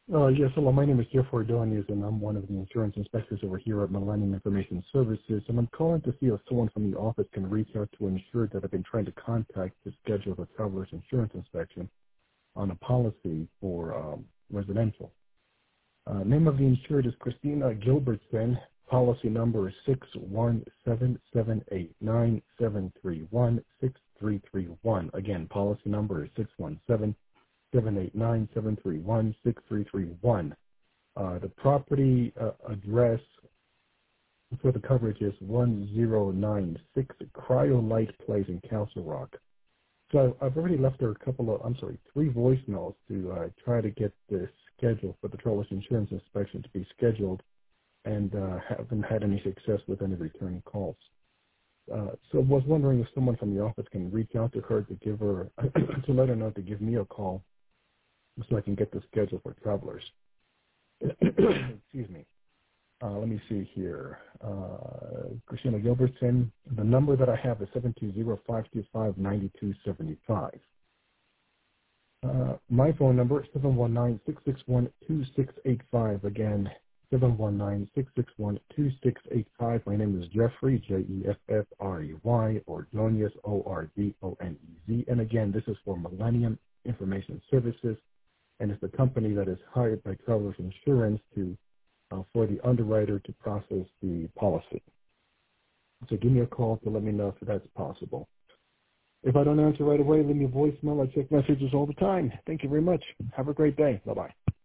Yes, hello. My name is Jeff Ordonez, and I'm one of the insurance inspectors over here at Millennium Information Services. And I'm calling to see if someone from the office can reach out to an insured that I've been trying to contact to schedule a traveler's insurance inspection on a policy for residential. Name of the insured is Christina Gilbertson. Policy number is 617-789-731-6331. Again, policy number is 617-789-731-6331. The property address for the coverage is 1096 Cryolite Place in Castle Rock. So I've already left her three voicemails to try to get this schedule for the traveler's insurance inspection to be scheduled, and haven't had any success with any returning calls. So I was wondering if someone from the office can reach out to her to give her, to let her know to give me a call so I can get the schedule for travelers. Excuse me. Let me see here. Christina Gilbertson, the number that I have is 720-525-9275. My phone number is 719-661-2685. Again, 719-661-2685. My name is Jeffrey, Jeffrey, Ordonez, Ordonez. And again, this is for Millennium Information Services, and it's the company that is hired by Travelers Insurance to for the underwriter to process the policy. So give me a call to let me know if that's possible. If I don't answer right away, leave me a voicemail. I check messages all the time. Thank you very much. Have a great day. Bye-bye.